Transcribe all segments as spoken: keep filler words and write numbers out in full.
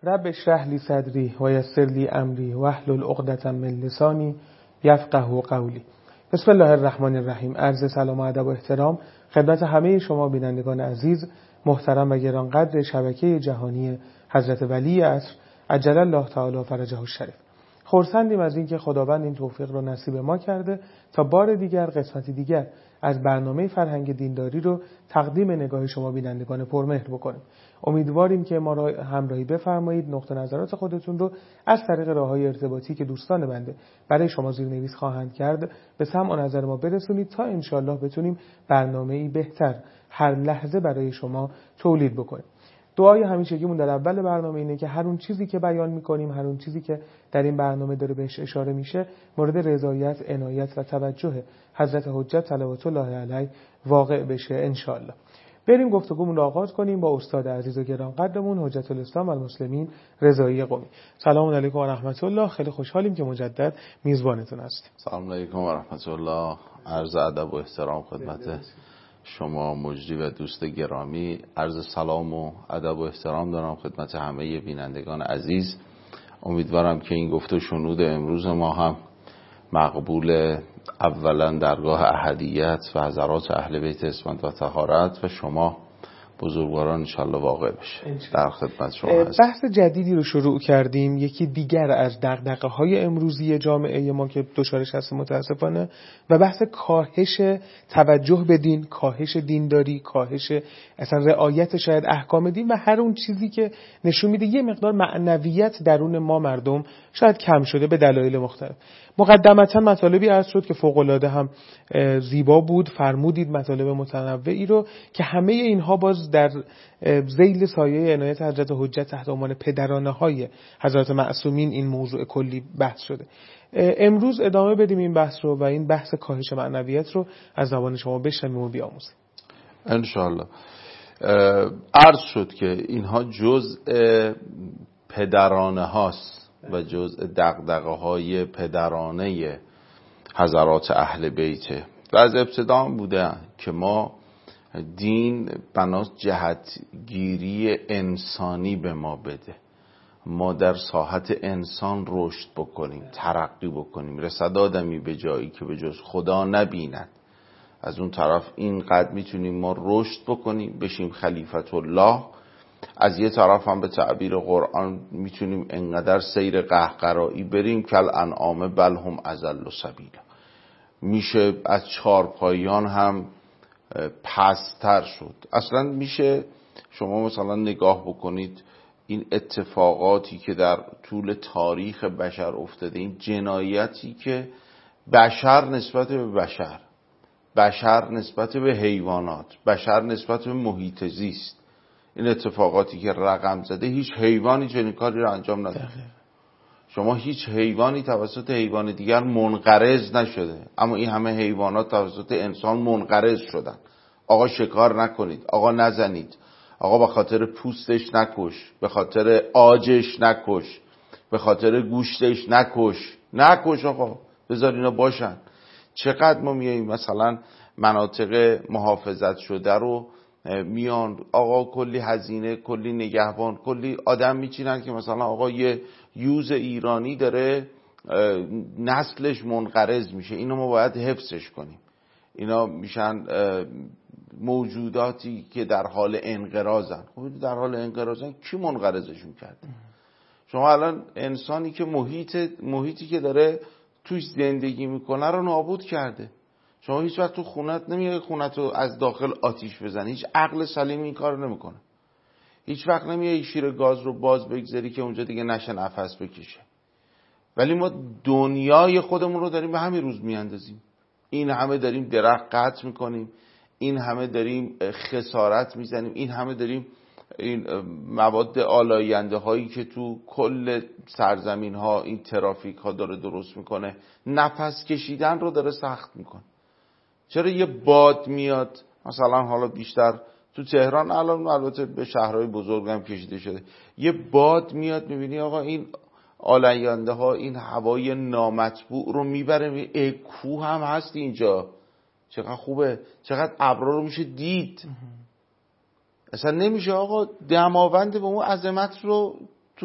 رب اشرح لی صدری و یسر لی امری واحلل عقدة من لسانی یفقهوا قولی. بسم الله الرحمن الرحیم. عرض سلام و ادب و احترام خدمت همه شما بینندگان عزیز، محترم و گرانقدر شبکه جهانی حضرت ولی عصر عجل الله تعالی فرجه الشریف. خرسندیم از اینکه خداوند این توفیق رو نصیب ما کرده تا بار دیگر قسمتی دیگر از برنامه فرهنگ دینداری رو تقدیم نگاه شما بینندگان پرمهر بکنیم. امیدواریم که ما را همراهی بفرمایید، نقطه نظرات خودتون رو از طریق راه‌های ارتباطی که دوستان بنده برای شما زیرنویس خواهند کرد به سمع و نظر ما برسونید تا انشالله بتونیم برنامه‌ای بهتر هر لحظه برای شما تولید بکنیم. دعای همیشگیمون در اول برنامه اینه که هر اون چیزی که بیان می‌کنیم، هر اون چیزی که در این برنامه داره بهش اشاره میشه، مورد رضایت، عنایت و توجه حضرت حجت صلوات الله علیه واقع بشه انشالله. بریم گفتگومون رو آغاز کنیم با استاد عزیز و گرانقدرمون حجت الاسلام و المسلمین رضایی قمی. سلام علیکم و رحمت الله. خیلی خوشحالیم که مجدد میزبانتون هستیم. سلام علیکم و رحمت الله. عرض ادب و احترام خدمت شما مجری و دوست گرامی. عرض سلام و ادب و احترام دارم خدمت همه بینندگان عزیز. امیدوارم که این گفت و شنود امروز ما هم مقبول اولا درگاه احدیت و حضرات اهل بیت اسمت و طهارت و شما بزرگواران انشالله واقع بشه. در خدمت شما هست. بحث جدیدی رو شروع کردیم، یکی دیگر از دغدغه‌های امروزی جامعه ما که دچارش هست متاسفانه، و بحث کاهش توجه به دین، کاهش دینداری، کاهش اصلا رعایت شاید احکام دین و هر اون چیزی که نشون میده یه مقدار معنویت درون ما مردم شاید کم شده به دلایل مختلف. مقدمتا مطالبی عرض شد که فوق‌العاده هم زیبا بود، فرمودید مطالب متنوعی رو که همه اینها باز در ذیل سایه عنایت حضرت حجت تحت عنوان پدرانه‌های حضرت معصومین این موضوع کلی بحث شده. امروز ادامه بدیم این بحث رو و این بحث کاهش معنویت رو از زبان شما بشنویم و بیاموزیم انشاءالله. عرض شد که اینها جزء پدرانه هاست و جزء دغدغه های پدرانه حضرات اهل بیته و از ابتدا بوده که ما دین بناس جهتگیری انسانی به ما بده، ما در ساحت انسان رشد بکنیم، ترقی بکنیم، رسد آدمی به جایی که به جز خدا نبیند. از اون طرف اینقدر میتونیم ما رشد بکنیم بشیم خلیفت الله، از یه طرف هم به تعبیر قرآن میتونیم انقدر سیر قهقرایی بریم که الانعام بل هم اضل سبیلا، میشه از چارپایان هم پستر شد. اصلا میشه شما مثلا نگاه بکنید این اتفاقاتی که در طول تاریخ بشر افتاده، این جنایتی که بشر نسبت به بشر، بشر نسبت به حیوانات، بشر نسبت به محیط زیست، این اتفاقاتی که رقم زده، هیچ حیوانی چنین کاری رو انجام نداده. شما هیچ حیوانی توسط حیوان دیگر منقرض نشده، اما این همه حیوانات توسط انسان منقرض شدن. آقا شکار نکنید، آقا نزنید، آقا به خاطر پوستش نکش، به خاطر عاجش نکش، به خاطر گوشتش نکش، نکش آقا، بذار اینا باشن. چقدر ما میاییم مثلا مناطق محافظت شده رو میان آقا کلی هزینه، کلی نگهبان، کلی آدم میچینن که مثلا آقا یه یوز ایرانی داره نسلش منقرض میشه، اینو ما باید حفظش کنیم. اینا میشن موجوداتی که در حال انقراضن. خب در حال انقراضن کی منقرضشون کرده؟ شما الان انسانی که محیط محیطی که داره توش زندگی میکنه رو نابود کرده. شما هیچ وقت تو خونت نمیای خونت رو از داخل آتیش بزنی، هیچ عقل سلیم این کار رو نمیکنه. هیچ وقت نمیای شیر گاز رو باز بگذاری که اونجا دیگه نشه نفس بکشه. ولی ما دنیای خودمون رو داریم به همین روز میاندازیم. این همه داریم درخت قطع میکنیم، این همه داریم خسارت میزنیم، این همه داریم این مواد آلاینده هایی که تو کل سرزمین ها این ترافیک ها داره درست میکنه، نفس کشیدن رو داره سخت میکنه. چرا یه باد میاد مثلا حالا بیشتر تو تهران، الان البته به شهرهای بزرگ هم کشیده شده، یه باد میاد میبینی آقا این آلاینده ها این هوای نامطبوع رو میبره، ای کوه هم هست اینجا، چقدر خوبه، چقدر ابرا رو میشه دید. اصلا نمیشه آقا دماوند به اون عظمت رو تو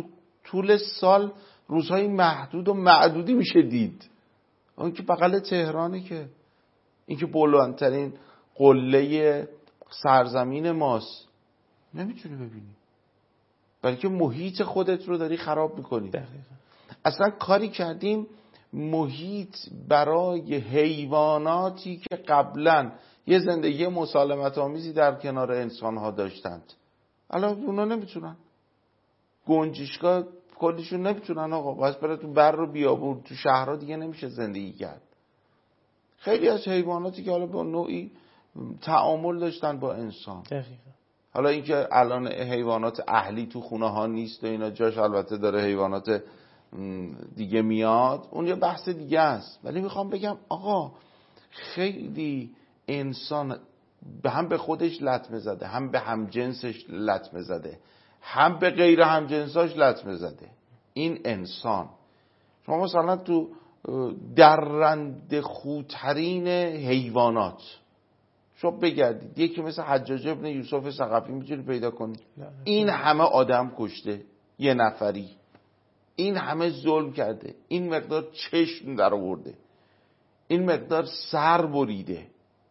طول سال روزهای محدود و معدودی میشه دید. اون که بغل تهرانه، که این که بلندترین قله سرزمین ماست، نمیتونی ببینی، بلکه محیط خودت رو داری خراب میکنی. اصلا کاری کردیم محیط برای حیواناتی که قبلا یه زندگی مسالمت آمیزی در کنار انسان ها داشتند، الان اونا نمیتونن. گنجشگاه کلیشون نمیتونن آقا، بس برای تو بر رو بیابون، تو شهرها دیگه نمیشه زندگی کرد. خیلی از حیواناتی که حالا با نوعی تعامل داشتن با انسان، دقیقا. حالا اینکه الان حیوانات اهلی تو خونه ها نیست و اینا، جاش البته داره حیوانات دیگه میاد، اون یه بحث دیگه است. ولی میخوام بگم آقا خیلی انسان هم به خودش لطمه زده، هم به همجنسش لطمه زده، هم به غیر همجنساش لطمه زده. این انسان، شما مثلا تو درنده خوترین حیوانات شما بگردید، یکی مثل حجاج ابن یوسف ثقفی میتونی پیدا کنید. این همه آدم کشته یه نفری، این همه ظلم کرده، این مقدار چشم در آورده، این مقدار سر بریده،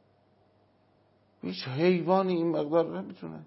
هیچ حیوانی این مقدار نمیتونه.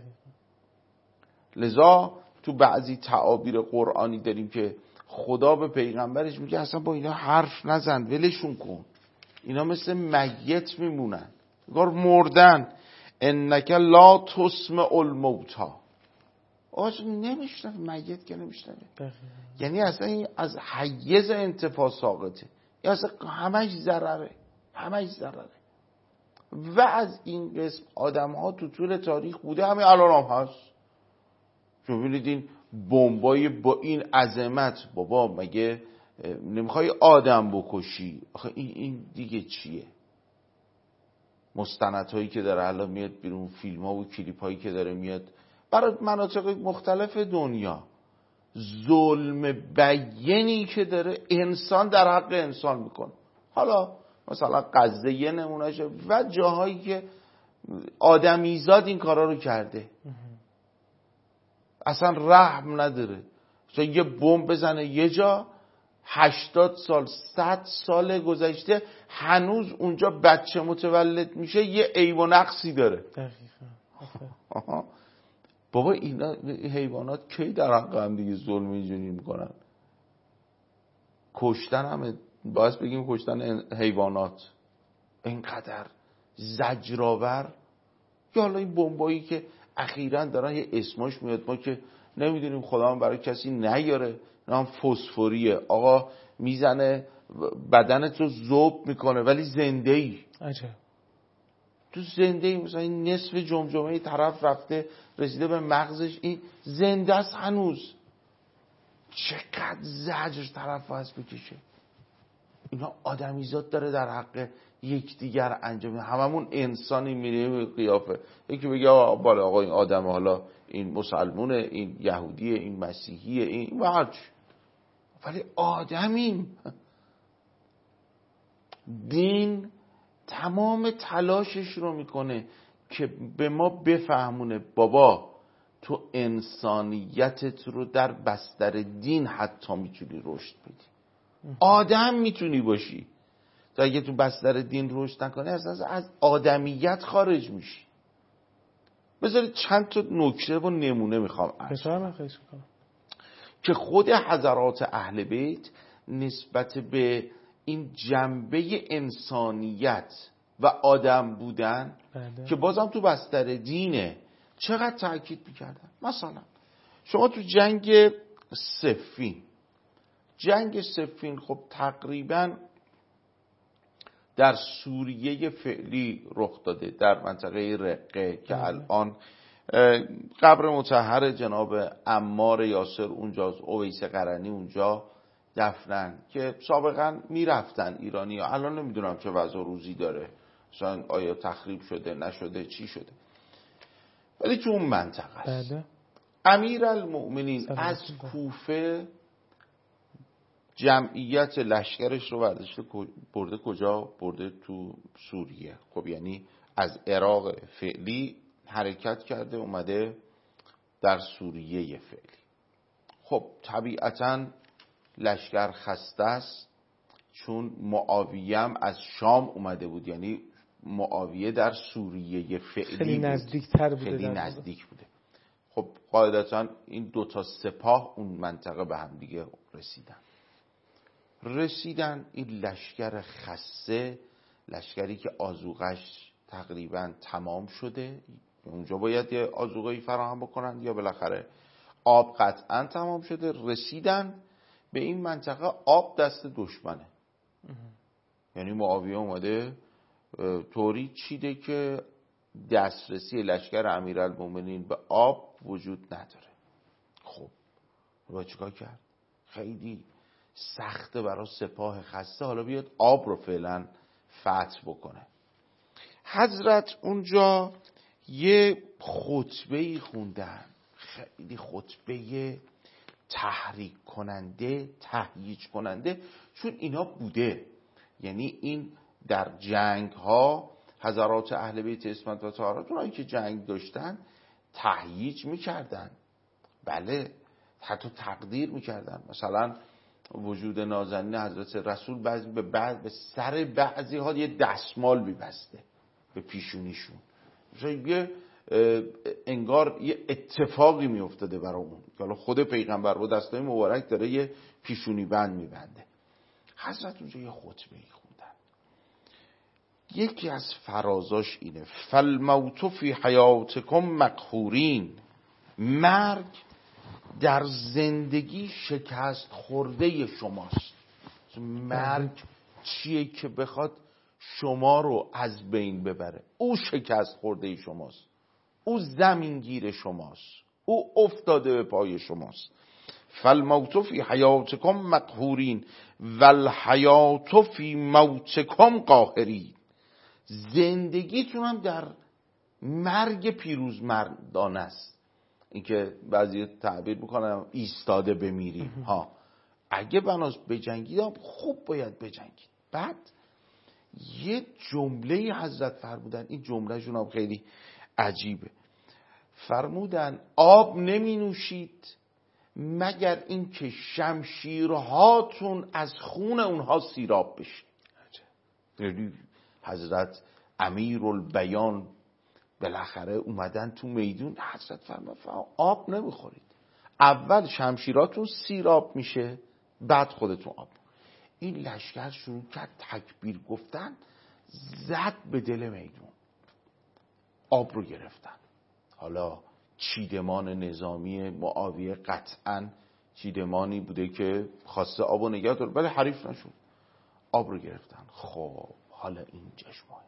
لذا تو بعضی تعابیر قرآنی داریم که خدا به پیغمبرش میگه اصلا با اینا حرف نزن، ولشون کن، اینا مثل میت میمونن، انگار مردن. انک لا تسمع الموتی، آج نمیشنه، میت که نمیشنه. یعنی اصلا این از حیز انتفاع ساقطه، یا اصلا همش ضرره، همش ضرره. و از این قسم آدم ها تو طول تاریخ بوده، همین الان هم هست. شما ببینید این بمبای با این عظمت، بابا مگه نمیخوای آدم بکشی؟ آخه این, این دیگه چیه؟ مستندهایی که داره الان میاد بیرون، فیلم ها و کلیپ هایی که داره میاد برای مناطق مختلف دنیا، ظلم بیینی که داره انسان در حق انسان میکنه. حالا مثلا غزه یه نمونهشه و جاهایی که آدمیزاد این کارا رو کرده، اصلا رحم نداره. مثلا یه بمب بزنه یه جا، هشتاد سال صد سال گذشته هنوز اونجا بچه متولد میشه، یه عیب و نقصی داره. دقیقاً. بابا اینا حیوانات کی در حق هم دیگه ظلم اینجوری میکنن؟ کشتن همه باعث بگیم کشتن حیوانات اینقدر زجرآور. یا حالا این بمبایی که اخیراً دارن یه اسمش میاد، ما که نمیدونیم خدا هم برای کسی نیاره، نام فسفوریه، آقا میزنه بدنت رو ذوب میکنه ولی زنده ای. عجب. تو زنده ای، مثلا این نصف جمجمه طرف رفته رسیده به مغزش، این زنده است هنوز. چقدر زجر طرف هست بکشه. اینا آدمیزاد داره در حق یکدیگر انجام میده. هممون انسانی میریم قیافه، یکی بگه آقا بالا آقا این آدم، حالا این مسلمونه، این یهودیه، این مسیحیه، این وحج، ولی آدمیم. دین تمام تلاشش رو میکنه که به ما بفهمونه بابا تو انسانیتت رو در بستر دین حتی میتونی رشد بدی، آدم میتونی باشی. تا اگه تو بستر دین رشد نکنی اصلا از آدمیت خارج میشی. بذارید چند تا نکته و نمونه میخوام عرض کنم که خود حضرات اهل بیت نسبت به این جنبه انسانیت و آدم بودن بله. که بازم تو بستر دینه چقدر تأکید میکردن. مثلا شما تو جنگ صفین، جنگ صفین خب تقریبا در سوریه فعلی رخ داده، در منطقه رقه که بله. الان قبر مطهر جناب عمار یاسر اونجاست، اویس قرنی اونجا دفنن، که سابقا میرفتن ایرانی ها. الان نمیدونم چه وضع روزی داره، مثلا آیا تخریب شده نشده چی شده، ولی تو اون منطقه است. بله. امیرالمؤمنین از کوفه جمعیت لشکرش رو برداشته برده کجا؟ برده تو سوریه. خب یعنی از عراق فعلی حرکت کرده اومده در سوریه فعلی. خب طبیعتاً لشکر خسته است، چون معاویه هم از شام اومده بود، یعنی معاویه در سوریه فعلی خیلی بود، نزدیکتر بوده، خیلی در نزدیک بوده. خب قاعدتاً این دوتا سپاه اون منطقه به هم دیگه رسیدن رسیدن این لشکر خسته، لشکری که آذوقش تقریبا تمام شده، اونجا باید یه آذوقه‌ای فراهم بکنن یا بالاخره آب قطعا تمام شده، رسیدن به این منطقه، آب دست دشمنه. یعنی معاویه اومده طوری چیده که دسترسی لشکر امیرالمومنین به آب وجود نداره. خب با چیکار کرد؟ خیلی سخته برای سپاه خسته حالا بیاد آب رو فعلا فتح بکنه. حضرت اونجا یه خطبه‌ای خوندن، خیلی خطبه تحریک کننده، تهییج کننده، چون اینا بوده، یعنی این در جنگ ها حضرات اهل بیت عصمت و طهارت اونایی که جنگ داشتن تهییج میکردن، بله حتی تقدیر میکردن. مثلا وجود نازنین حضرت رسول بعضی به بعد به سر بعضی ها یه دستمال میبسته به پیشونیشون، یه انگار یه اتفاقی میافتاده برامون که حالا خود پیغمبر با دستای مبارک داره یه پیشونی بند میبنده. حضرت اونجا یه خطبه‌ای خوندن، یکی از فرازاش اینه: فالموت فی حیاتکم مقهورین، مرگ در زندگی شکست خورده شماست. مرگ چیه که بخواد شما رو از بین ببره؟ او شکست خورده شماست، او زمینگیر شماست، او افتاده به پای شماست. فالموت فی حیاتکم مقهورین والحیات فی موتکم قاهرین، زندگیتون هم در مرگ پیروزمردانه است. این که بعضی تعبیر میکنن ایستاده بمیریم ها، اگه بناس بجنگید خوب باید بجنگید. بعد یه جمله حضرت فرمودن، این جمله شون هم خیلی عجیبه، فرمودن آب نمی نوشید مگر این که شمشیرهاتون از خون اونها سیراب بشه. یعنی حضرت امیرالبیان بالاخره اومدن تو میدون، حضرت فرمودن آب نمیخورید، اول شمشیراتون سیراب میشه بعد خودتون آب. این لشکر شروع کرد تکبیر گفتن، زد به دل میدون، آب رو گرفتن. حالا چیدمان نظامی معاویه قطعا چیدمانی بوده که خواسته آب و نگه داره، ولی حریف نشد، آب رو گرفتن. خب حالا این چشمه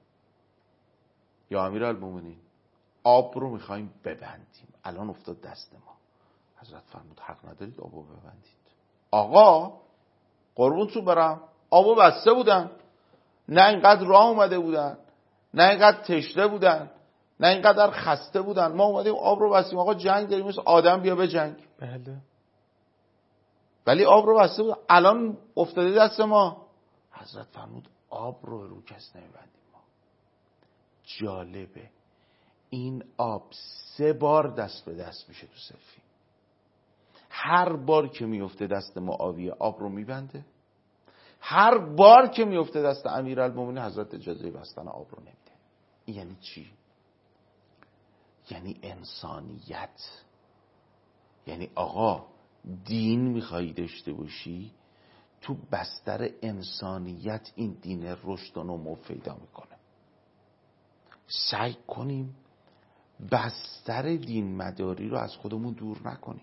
یا امیرالمومنین آب رو میخوایم ببندیم، الان افتاد دست ما. حضرت فرمود حق ندارید آب رو ببندید. آقا قربونتون برم، آبو بسته بودن، نه اینقدر راه اومده بودن، نه اینقدر تشنه بودن، نه اینقدر خسته بودن، ما اومدیم آب رو بستیم. آقا جنگ داریم مثل آدم بیا به جنگ. بله. ولی آب رو بسته بودن، الان افتاده دست ما. حضرت فرمود آب رو رو کس نمیبندیم ما. جالبه این آب سه بار دست به دست میشه تو صفین. هر بار که میفته دست معاویه آب رو میبنده، هر بار که میفته دست امیرالمومنین حضرت اجازه بستن آب رو نمیده. این یعنی چی؟ یعنی انسانیت. یعنی آقا دین میخوایی داشته باشی، تو بستر انسانیت این دین رشد و نمو پیدا میکنه. سعی کنیم بستر دین مداری رو از خودمون دور نکنیم.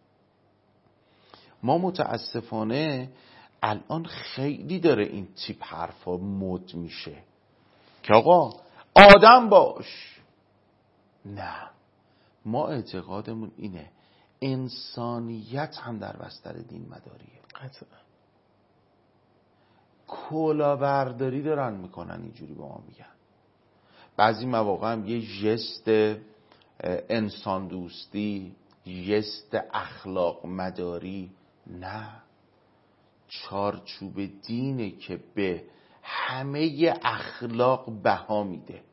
ما متاسفانه الان خیلی داره این تیپ حرفا مد میشه که آقا آدم باش. نه، ما اعتقادمون اینه انسانیت هم در بستر دین مداریه. قطعا. کلاهبرداری دارن میکنن، اینجوری با ما میگن. بعضی مواقع هم یه ژست انسان دوستی، ژست اخلاق مداری. نه، چارچوب دینه که به همه اخلاق بها میده.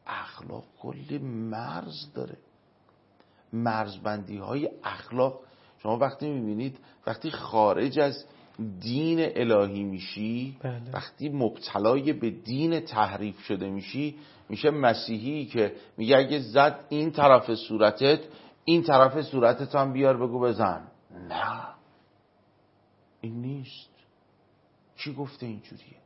اخلاق کلی مرز داره، مرزبندی های اخلاق شما وقتی میبینید وقتی خارج از دین الهی میشی، بله. وقتی مبتلای به دین تحریف شده میشی، میشه مسیحی که میگه اگه زد این طرف صورتت، این طرف صورتت هم بیار بگو بزن. نه، این نیست. کی گفته اینجوریه؟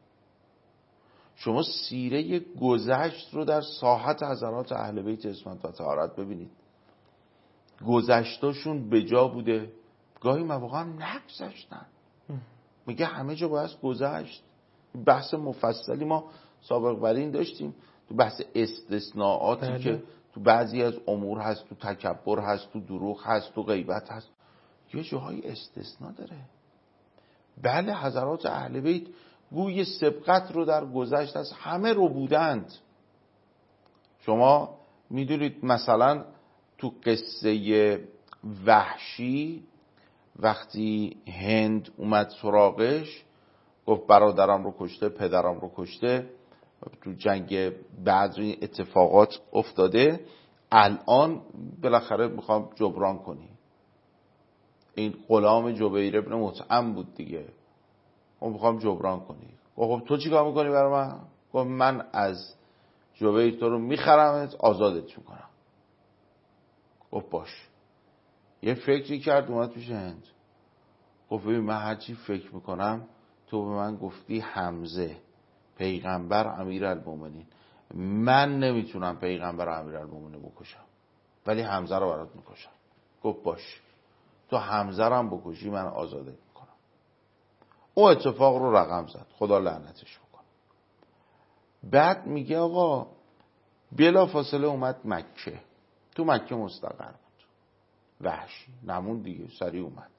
شما سیره گذشت رو در ساحت حضرات اهل بیت عصمت و طهارت ببینید. گذشتاشون به جا بوده، گاهی مواقع هم نگذشتن. میگه همه جا باید گذشت. بحث مفصلی ما سابق بر این داشتیم تو بحث استثناءاتی بله. که تو بعضی از امور هست، تو تکبر هست، تو دروغ هست، تو غیبت هست، یه جاهای استثناء داره. بله حضرات اهل بیت گوی سبقت رو در گذشت از همه رو بودند. شما میدونید مثلا تو قصه وحشی وقتی هند اومد سراغش، گفت برادرم رو کشته، پدرم رو کشته، تو جنگ بدر این اتفاقات افتاده، الان بالاخره میخوام جبران کنی. این غلام جبیر ابن مطعم بود دیگه، اون میخوام جبران کنی. گفت تو چی کار میکنی برای من؟ گفت من از جبیر تو رو میخرمت، آزادت میکنم. گفت باش. یه فکری کرد، اومد پیش هند، گفت ببین من هرچی فکر میکنم تو به من گفتی حمزه پیغمبر امیرالمومنین، من نمیتونم پیغمبر امیرالمومنین بکشم ولی حمزه رو برات میکشم. گفت باش، تو حمزه رو هم بکشی من آزادت میکنم. او اتفاق رو رقم زد، خدا لعنتش بکنه. بعد میگه آقا بلا فاصله اومد مکه، تو مکه مستقر بود، وحشی نمون دیگه، سریع اومد،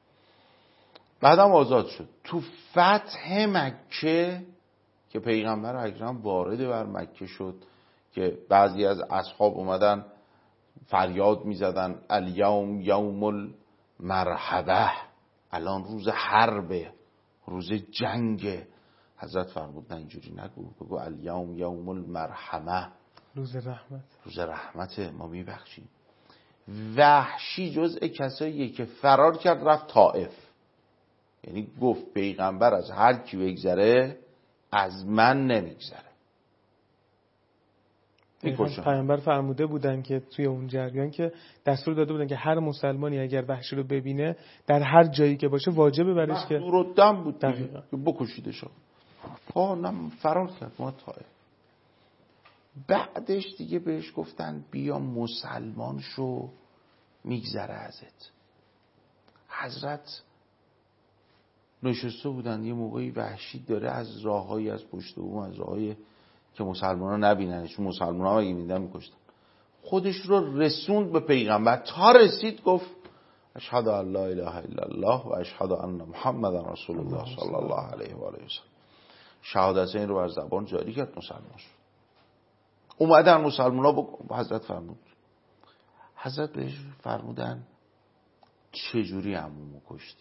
بعدم آزاد شد. تو فتح مکه که پیغمبر اکرم وارد بر مکه شد که بعضی از اصحاب اومدن فریاد میزدن الیوم یوم المرحبه، الان روز حربه، روز جنگه. حضرت فرمود نه اینجوری نگو، بگو الیوم یوم المرحمه، روز رحمت، روز رحمت، ما میبخشیم. وحشی جزء کساییه که فرار کرد رفت طائف، یعنی گفت پیغمبر از هر کی بگذره از من نمیگذره. پیغمبر فرموده بودن که توی اون جریان که دستور داده بودن که هر مسلمانی اگر وحشی رو ببینه در هر جایی که باشه واجبه برش که محضور الدم بود دقیقاً که بکشیدش. ها نه فرار کرد ما طائف. بعدش دیگه بهش گفتن بیا مسلمان شو میگذره ازت. حضرت نشسته بودن یه موقعی وحشی داره از راههایی از پشت بوم، از راههایی که مسلمان ها نبیننش، چون مسلمان ها اگه میدن میکشتن، خودش رو رسوند به پیغمبر. تا رسید گفت اشهد ان لا اله الا الله و اشهد ان محمد رسول الله صلی الله علیه و آله و سلم. شهادتین رو بر زبان جاری کرد، مسلمان شد. اومدن مسلمان ها با حضرت فرمود، حضرت بهش فرمودن چجوری عمومو کشتی؟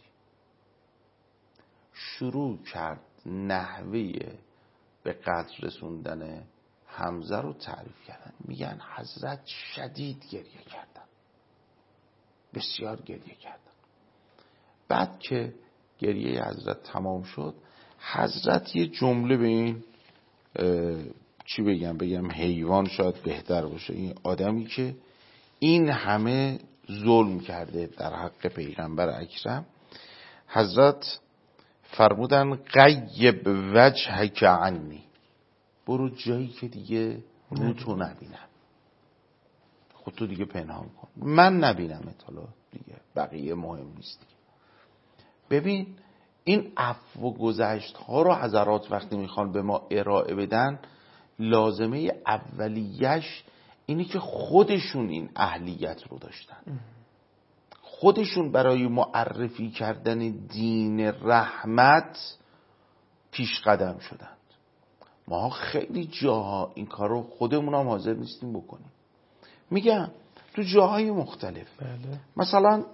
شروع کرد نحوه به قتل رسوندن حمزه رو تعریف کردن. میگن حضرت شدید گریه کردن، بسیار گریه کردن. بعد که گریه حضرت تمام شد، حضرت یه جمله به این چی بگم بگم حیوان شاید بهتر باشه، این آدمی که این همه ظلم کرده در حق پیغمبر اکرم، حضرت فرمودن غیب وجهک عنی، برو جایی که دیگه رو تو نبینم، خودتو دیگه پنهان کن، من نبینم حالا دیگه، بقیه مهم نیست دیگه. ببین این عفو و گذشت ها رو حضرات وقتی میخوان به ما ارائه بدن، لازمه اولیش اینی که خودشون این اهلیت رو داشتن، خودشون برای معرفی کردن دین رحمت پیش قدم شدند. ما خیلی جاها این کار رو خودمون هم حاضر نیستیم بکنیم. میگم تو جاهای مختلف، بله. مثلا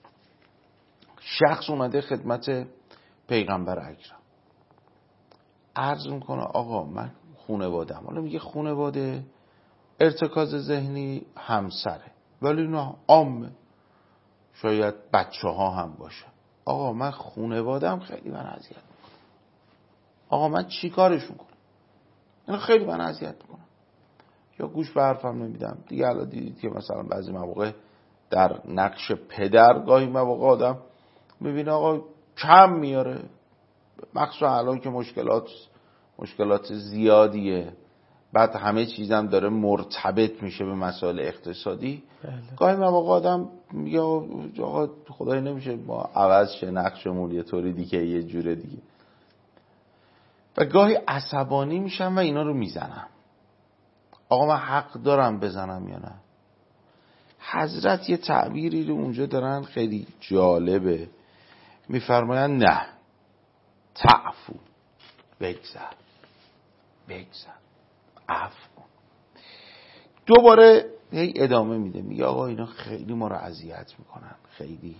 شخص اومده خدمت پیغمبر اکرم، عرض میکنه آقا من خونوادم، حالا میگه خونواده ارتکاز ذهنی همسره، ولی نه عامه، شاید بچه ها هم باشه. آقا من خونوادم خیلی من اذیت میکنم. آقا من چی کارشون کنم؟ اینا خیلی من اذیت میکنم. یا گوش به حرفم نمیدم. دیگه الان دیدید که مثلا بعضی مواقع در نقش پدر گاهی مواقع آدم میبینه آقا کم میاره، مخصوصا الان که مشکلات مشکلات زیادیه، بعد همه چیزم داره مرتبط میشه به مسائل اقتصادی. بله. گاهی مواقع آدم میگه آقا خدای نمیشه ما عوض شه نقشمون یه طوری دیگه یه جوره دیگه، و گاهی عصبانی میشم و اینا رو میزنم. آقا من حق دارم بزنم یا نه؟ حضرت یه تعبیری رو اونجا دارن خیلی جالبه، میفرماین نه تعفو، بگذر بگذر عفو کن. دوباره هی ادامه میده، میگه آقا اینا خیلی ما رو اذیت میکنن خیلی.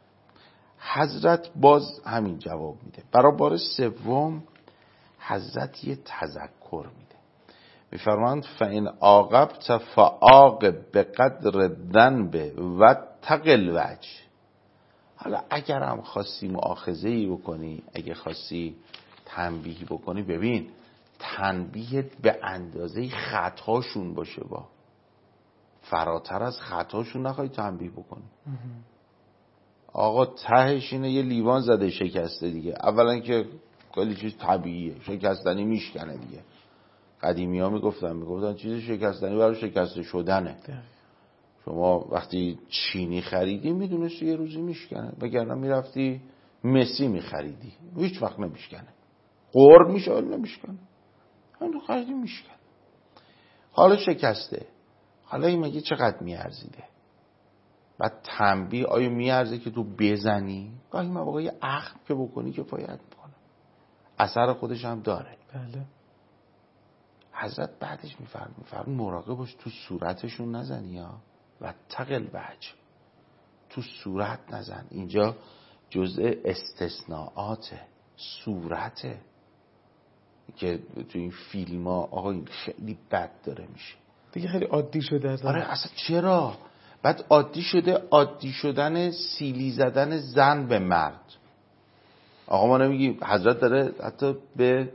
حضرت باز همین جواب میده. برای بار سوم حضرت یه تذکر میده، میفرماند فإن عاقبت فعاقب بقدر الذنب واتق الوجه. حالا اگر هم خواستی مؤاخذه‌ای بکنی، اگه خواستی تنبیهی بکنی، ببین تنبیهت به اندازه خطاشون باشه، با فراتر از خطاشون نخوای تنبیه بکنی. آقا تهش اینه یه لیوان زده شکسته دیگه. اولا که خیلی چیز طبیعیه، شکستنی میشکنه دیگه. قدیمی ها میگفتن میگفتن چیز شکستنی برای شکسته شدنه. شما وقتی چینی خریدی میدونستی یه روزی میشکنه، وگرنه میرفتی مسی میخریدی هیچ وقت نمیشکنه، قرب میشه ولی نمیشکنه. همین خریدی میشکنه. حالا شکسته، حالا این مگه چقدر میارزیده؟ بعد تنبیه آیا میارزه که تو بزنی؟ گاهی مواقع یه اخم که بکنی کفایت میکنه، اثر خودش هم داره. بله. حضرت بعدش میفرم میفرم مراقب باش تو صورتشون نزنی ها، و تقل وجه، تو صورت نزن. اینجا جزء استثناءاته، صورته که تو این فیلم ها آقا این خیلی بد داره میشه دیگه، خیلی عادی شده اصلا. آره اصلا چرا؟ بعد عادی شده، عادی شدن سیلی زدن زن به مرد. آقا ما نمیگی حضرت داره حتی به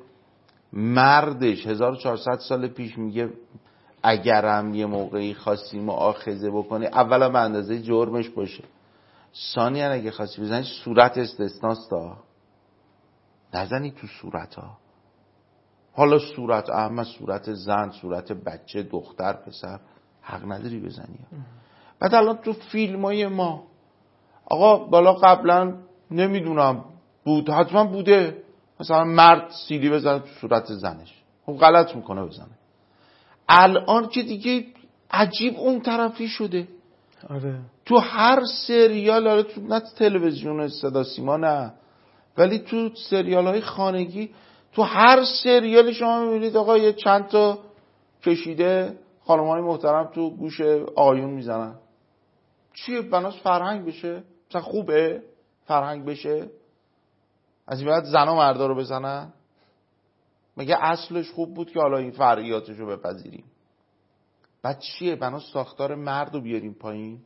مردش هزار و چهارصد سال پیش میگه اگرم یه موقعی خواستی مؤاخذه بکنی، اولا به اندازه جرمش باشه، ثانیاً اگه خواستی بزنی صورت استثناست ها، نزنی تو صورت ها. حالا صورت احمد، صورت زن، صورت بچه، دختر، پسر، حق نداری بزنی. بعد الان تو فیلم های ما آقا بالا قبلا نمیدونم بود، حتما بوده مثلا مرد سیلی بزنه تو صورت زنش، خب غلط میکنه بزنه. الان که دیگه عجیب اون طرفی شده. آره. تو هر سریال، آره تو نه تلویزیون صدا سیما نه، ولی تو سریال های خانگی، تو هر سریال شما میبینید آقا یه چند تا کشیده خانم های محترم تو گوش آیون میزنن. چیه؟ بناس فرهنگ بشه؟ مثلا خوبه فرهنگ بشه؟ از این بعد زن و مردا رو بزنن؟ مگه اصلش خوب بود که حالا این فرعیاتش رو بپذیریم؟ بعد چیه؟ بناس ساختار مرد رو بیاریم پایین،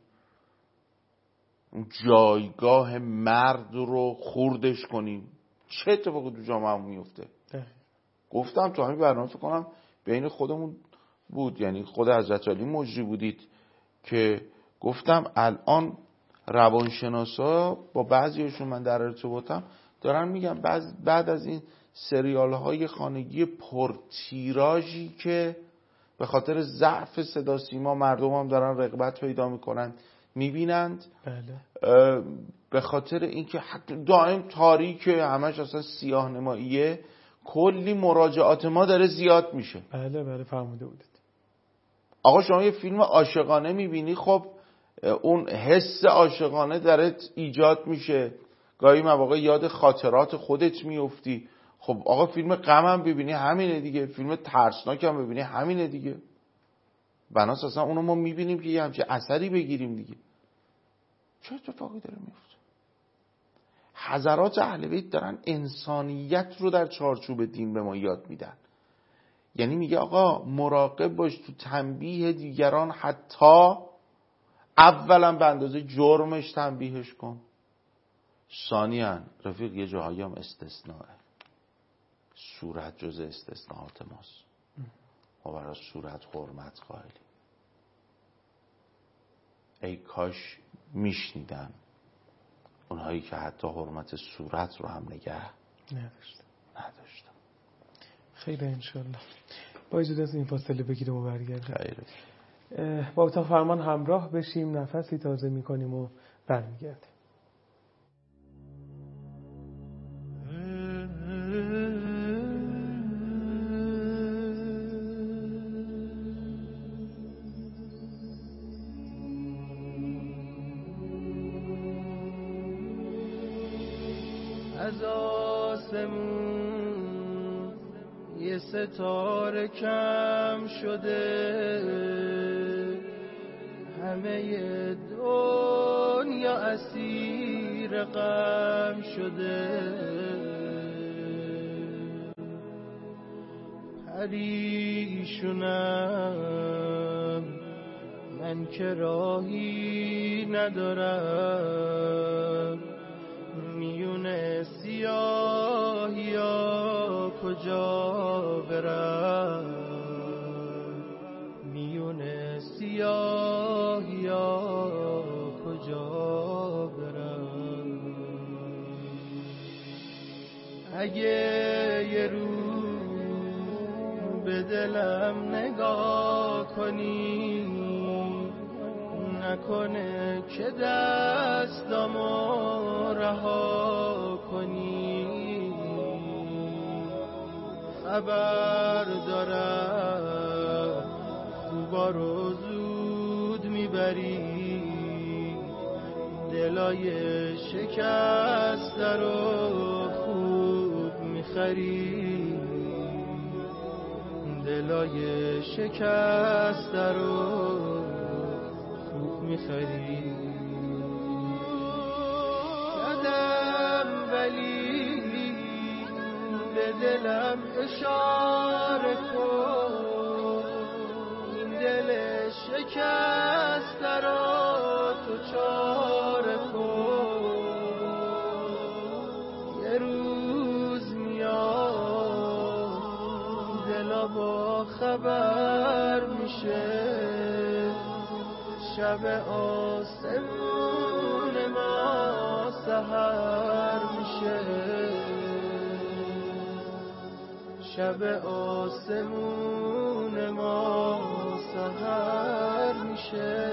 اون جایگاه مرد رو خوردش کنیم. چه اتفاقی تو جامعه میفته؟ گفتم تو همین برنامه فکر کنم بین خودمون بود، یعنی خود حضرت علی مجری بودید که گفتم الان روانشناسا با بعضیشون من در ارتباطم دارن میگن بعد, بعد از این سریال های خانگی پرتیراژی که به خاطر ضعف صدا سیما مردم هم دارن رغبت پیدا میکنن میبینند، بله. به خاطر اینکه دائم تاریکه، همش اصلا سیاه نماییه، کلی مراجعات ما داره زیاد میشه. بله بله فرموده بودید. آقا شما یه فیلم عاشقانه میبینی، خب اون حس عاشقانه درت ایجاد میشه، گاهی مواقع یاد خاطرات خودت میفتی. خب آقا فیلم غم هم ببینی همینه دیگه، فیلم ترسناک هم ببینی همینه دیگه. بناس اصلا اونو ما میبینیم که یه همچه اثری بگیریم دیگه. چه اتفاقی داره میفته؟ حضرات اهل بیت دارن انسانیت رو در چارچوب دین به ما یاد میدن. یعنی میگه آقا مراقب باش تو تنبیه دیگران، حتی اولا به اندازه جرمش تنبیهش کن، ثانیاً رفیق یه جاهایی هم استثناءه، صورت جز استثناءات ماست، ما برای صورت حرمت قائلیم. ای کاش میشنیدن اونهایی که حتی حرمت صورت رو هم نگه نداشتن نداشتن. خیلی انشالله. با اجازه از این فاصله بگیریم و برگردیم. خیلی با اتاق فرمان همراه بشیم، نفسی تازه میکنیم و برمیگردیم. از آسمون یه ستاره کم شده، همه دنیا اسیر غم شده. پریشونم من که راهی ندارم، میونه سیاهی ها کجا برم، میونه سیاهی ها کجا برم. اگه یه روز به دلم نگاه کنی، نکنه که دستامو رها کنی. خبر دارم خوبا رو زود میبری، دلای شکسته رو خوب میخری، دلای شکسته رو میخری. یادم ولی به دلم اشاره کن، این دل شکسته را تو چاره کن. یه روز میاد دلا با خبر میشه، شب آسمون ما سحر میشه، شب آسمون ما سحر میشه.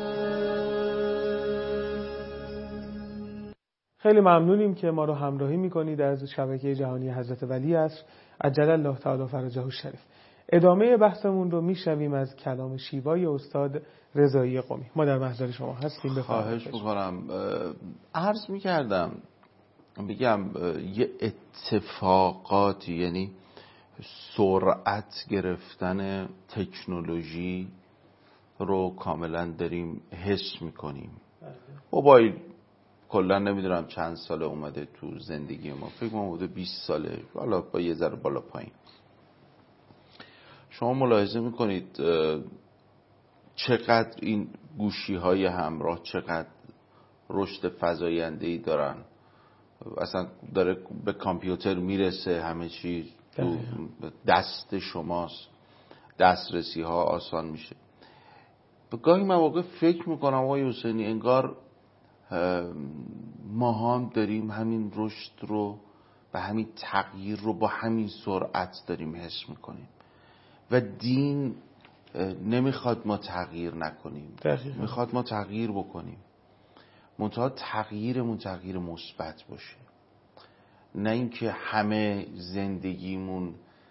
خیلی ممنونیم که ما رو همراهی میکنید از شبکه جهانی حضرت ولی عصر عجل الله تعالی فرجه الشریف. ادامه بحثمون رو میشنویم از کلام شیوای استاد رضایی قمی. ما در محضر شما هستیم. خواهش میکنم. عرض میکردم بگم یه اتفاقاتی، یعنی سرعت گرفتن تکنولوژی رو کاملا داریم حس میکنیم. موبایل کلا نمیدونم چند ساله اومده تو زندگی ما، فکر کنم حدود بیست ساله، حالا با یه ذره بالا پایین. شما ملاحظه میکنید چقدر این گوشی های همراه چقدر رشد فزاینده‌ای دارن، اصلا داره به کامپیوتر میرسه، همه چیز تو دست شماست، دسترسی ها آسان میشه. به گاهی مواقع فکر میکنم آقای حسینی انگار ما هم داریم همین رشد رو و همین تغییر رو با همین سرعت داریم حس میکنیم و دین نمیخواد ما تغییر نکنیم، دقیقا. میخواد ما تغییر بکنیم، منتها تغییرمون تغییر مثبت باشه، نه اینکه همه زندگیمون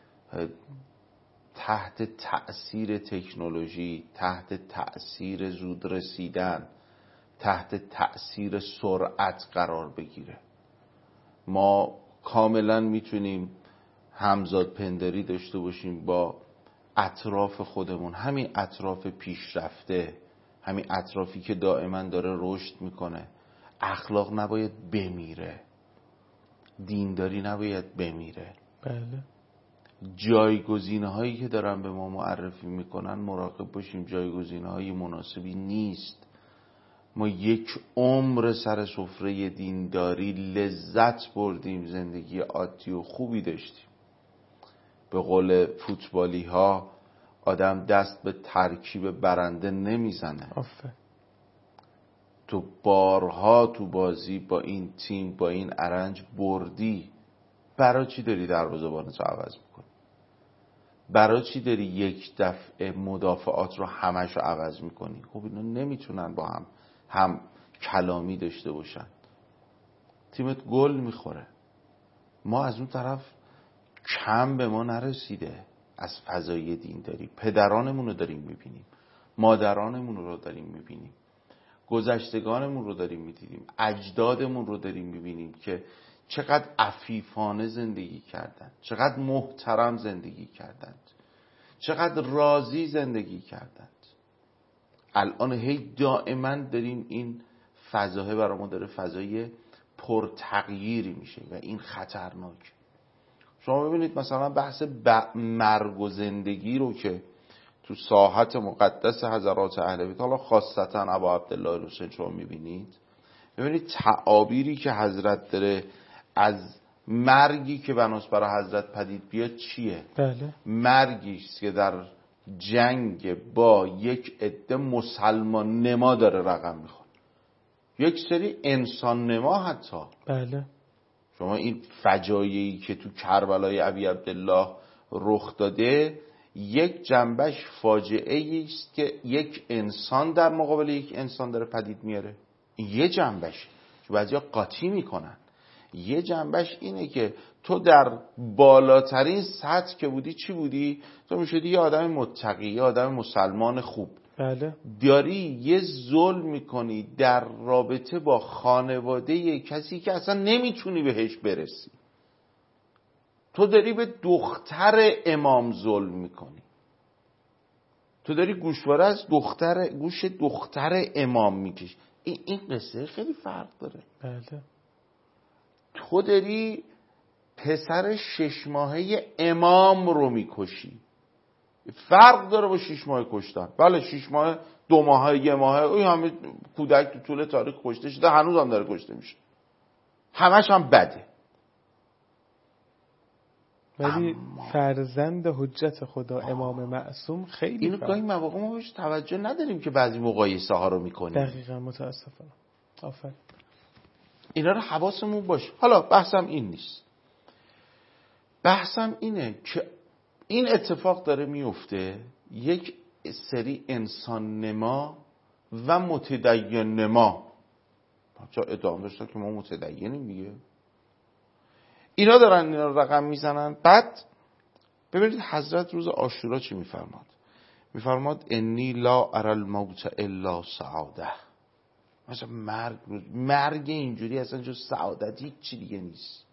تحت تأثیر تکنولوژی، تحت تأثیر زود رسیدن، تحت تأثیر سرعت قرار بگیره. ما کاملا میتونیم همزاد پنداری داشته باشیم با اطراف خودمون، همین اطراف پیشرفته، همین اطرافی که دائما داره رشد میکنه. اخلاق نباید بمیره، دینداری نباید بمیره. بله. جایگزینه هایی که دارن به ما معرفی میکنن مراقب باشیم جایگزینه های مناسبی نیست. ما یک عمر سر سفره دینداری لذت بردیم، زندگی عادی و خوبی داشتیم. به قول فوتبالی ها آدم دست به ترکیب برنده نمیزنه. آفه. تو بارها تو بازی با این تیم با این ارنج بردی، برای چی داری دروازه‌بانتو عوض میکنی؟ برای چی داری یک دفعه مدافعات رو همش رو عوض میکنی؟ خب اینا نمیتونن با هم هم کلامی داشته باشن. تیمت گل میخوره. ما از اون طرف کم به ما نرسیده از فضای دین داری. پدرانمون رو داریم میبینیم، مادرانمون رو داریم میبینیم، گذشتگانمون رو داریم میدیدیم، اجدادمون رو داریم میبینیم که چقدر عفیفانه زندگی کردند، چقدر محترم زندگی کردند، چقدر راضی زندگی کردند. الان هی دائما داریم این فضای برای ما داره فضای پرتغییری میشه و این خطرناک. شما ببینید مثلا بحث مرگ و زندگی رو که تو ساحت مقدس حضرات اهل بیت، حالا خاصتا ابا عبدالله حسین شما میبینید، ببینید تعابیری که حضرت داره از مرگی که بناس برای حضرت پدید بیاد چیه؟ بله. مرگیست که در جنگ با یک عده مسلمان نما داره رقم میخوره، یک سری انسان نما حتی. بله. شما این فجایعی که تو کربلای ابی عبدالله رخ داده یک جنبش فاجعه است که یک انسان در مقابل یک انسان داره پدید میاره. این یه جنبش که بعضیا قاطی میکنن. یه جنبش اینه که تو در بالاترین سطح که بودی چی بودی؟ تو میشدی یه آدم متقی، یه آدم مسلمان خوب. بله. داری یه ظلم میکنی در رابطه با خانواده کسی که اصلا نمیتونی بهش برسی. تو داری به دختر امام ظلم میکنی. تو داری گوشواره از دختر گوش دختر امام میکشی. این این قصه خیلی فرق داره. بله. تو داری پسر شش ماهه امام رو میکشی. فرق داره با شش ماه کشتن. بله شش ماه، دو ماه، یه ماه، این همه کودک تو طول تاریخ کشته شده، هنوز هم داره کشته میشه. همش هم بده. ولی اما فرزند حجت خدا امام معصوم خیلی اینو گاهی مواقع ما بهش توجه نداریم که بعضی مقایسه ها رو میکنیم. دقیقاً، متاسفم. آفرین. اینا رو حواسمون باشه. حالا بحثم این نیست. بحثم اینه که این اتفاق داره میفته، یک سری انسان نما و متدین نما، چرا ادعا داشتن که ما متدینیم دیگه، اینا دارن اینا رقم میزنن. بعد ببینید حضرت روز عاشورا چی میفرماد؟ میفرماد انی لا اری الموت الا سعاده. مثلا مرگ روز مرگ اینجوری اصلا جز سعادت هیچ چی دیگه نیست.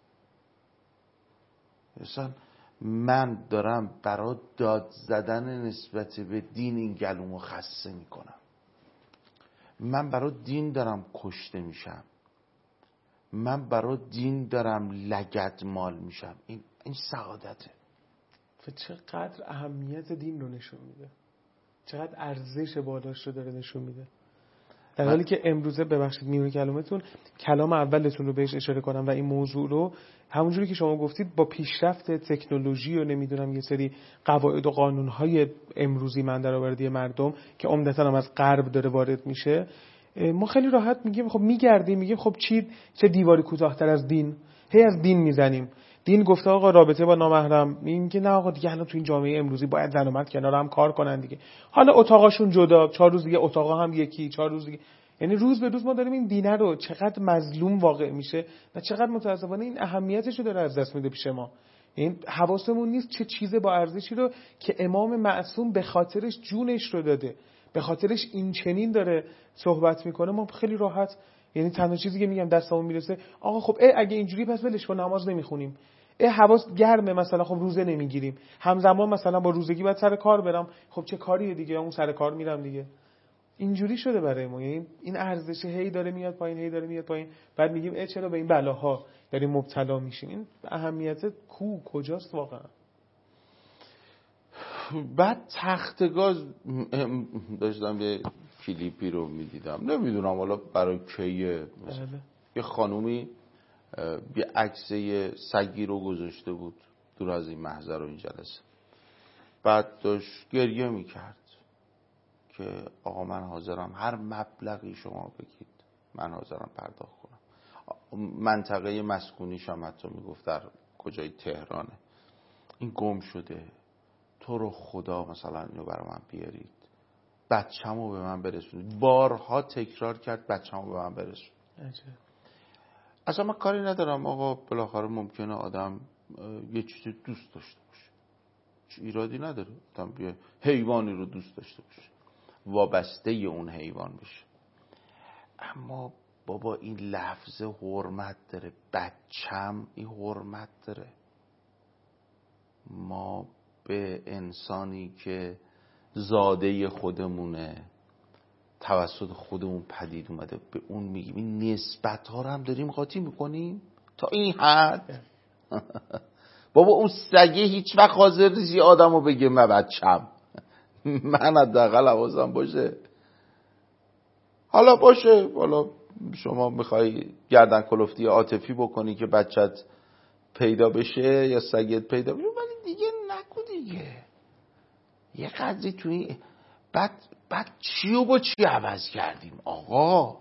مثلا من دارم برای داد زدن نسبت به دین این گلومو خسته میکنم. من برای دین دارم کشته میشم. من برای دین دارم لگد مال میشم. این این سعادته. و چقدر اهمیت دین رو نشون میده، چقدر ارزش بالاش رو داره نشون میده. در حالی که امروزه، ببخشید میونه کلامتون، کلام اولتون رو بهش اشاره کنم و این موضوع رو همونجوری که شما گفتید با پیشرفت تکنولوژی و نمیدونم یه سری قواعد و قانون‌های امروزی من درآوردی مردم که عمدتاً هم از غرب داره وارد میشه، ما خیلی راحت میگیم خب میگردیم میگیم خب چی چه دیواری کوتاه‌تر از دین، هی از دین میزنیم. دین گفته آقا رابطه با نامحرم، میگیم که نه آقا دیگه الان تو این جامعه امروزی باید زن و مرد کنار هم کار کنن دیگه. حالا اتاقاشون جدا، چهار روز دیگه اتاقا هم یکی، چهار روز دیگه، یعنی روز به روز ما داریم این دینه رو چقدر مظلوم واقع میشه و چقدر متاسفانه این اهمیتش رو داره از دست میده پیش ما. این حواسمون نیست چه چیز با ارزشی رو که امام معصوم به خاطرش جونش رو داده، به خاطرش این چنین داره صحبت میکنه. ما خیلی راحت، یعنی تنها چیزی که میگم دستمون میرسه آقا خب اگه اینجوری پس ولش کن، نماز نمیخونیم، ای حواس گرمه مثلا خب روزه نمیگیریم، همزمان مثلا با روزگی باید سر کار برم، خب چه کاریه دیگه، اون سر کار میرم دیگه. اینجوری شده برای ما، یعنی این ارزش هی داره میاد پایین، هی داره میاد پایین، بعد میگیم ای چرا به این بلاها داریم مبتلا میشیم. این اهمیت کو کجاست واقعا؟ بعد تختگاز داشتم یه کلیپی رو میدیدم، نمیدونم حالا برای کیه، یه خانومی یه عکس یه سگی رو گذاشته بود دور از این محضر و این جلسه، بعد داشت گریه میکرد که آقا من حاضرم هر مبلغی شما بگید من حاضرم پرداخت کنم. منطقه مسکونیش هم حتی میگفت در کجای تهرانه، این گم شده، تو رو خدا مثلا اینو برای من بیارید، بچه‌مو به من برسونید. بارها تکرار کرد بچه‌مو به من برسونید. اصلا من کاری ندارم آقا، بالاخره ممکنه آدم یه چیزی دوست داشته باشه، چه ایرادی نداره، آدم یه حیوانی رو دوست داشته باشه، وابسته ی اون حیوان بشه. اما بابا این لفظ حرمت داره، بچم این حرمت داره. ما به انسانی که زاده خودمونه، توسط خودمون پدید اومده، به اون میگیم این نسبت ها رو هم داریم قاطی میکنیم تا این حد. بابا اون سگه هیچ وقت حاضر نیست یه آدم رو بگه من بچم. من حداقل حواسم باشه. حالا باشه، حالا شما میخوای گردن کلفتی عاطفی بکنی که بچت پیدا بشه یا سگت پیدا بشه، ولی دیگه نکو دیگه. یه قدری توی بعد بعد چی و با چی عوض کردیم آقا؟